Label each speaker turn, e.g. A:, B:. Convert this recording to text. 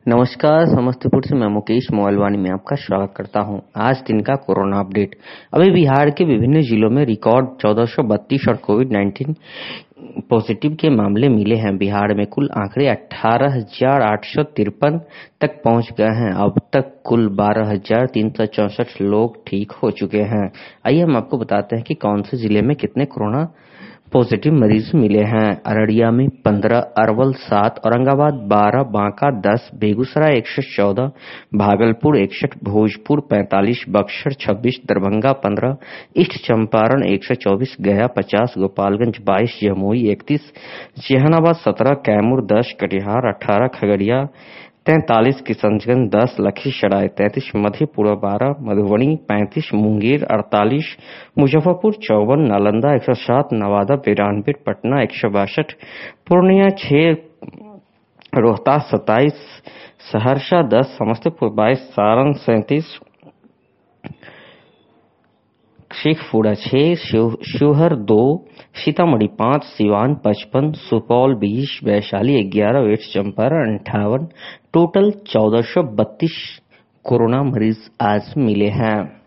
A: नमस्कार, समस्तीपुर से मैं मुकेश मोबाइलवाणी में आपका स्वागत करता हूं। आज दिन का कोरोना अपडेट। अभी बिहार के विभिन्न जिलों में रिकॉर्ड 1432 और कोविड-19 पॉजिटिव के मामले मिले हैं। बिहार में कुल आंकड़े 18,853 तक पहुंच गए हैं। अब तक कुल 12,364 लोग ठीक हो चुके हैं। आइए हम आपको बताते हैं कि कौन से जिले में कितने कोरोना पॉजिटिव मरीज मिले हैं। अररिया में 15, Arwal 7, Aurangabad 12, Banka 10, Begusarai 114, Bhagalpur 61, Bhojpur 45, Buxar 26, Darbhanga 15, east Champaran 124, Gaya 50, Gopalganj 22, Jamui 31, Jehanabad 17, Kaimur 10, Katihar 18, Khagaria 43, Kishanganj 10, Lakhisarai 33, Madhepura 12, Madhubani 35, Munger 48, Muzaffarpur 54, Nalanda 107, Nawada 92, Patna 162, Purnia 6, Rohtas 27, Saharsa 10, Samastipur 22, Saran 37, Sheikhpura 6, Sheohar 2, Sitamarhi 5, Siwan 55, Supaul 20, Vaishali 11, west Champaran 58, total 1432 corona मरीज आज मिले हैं।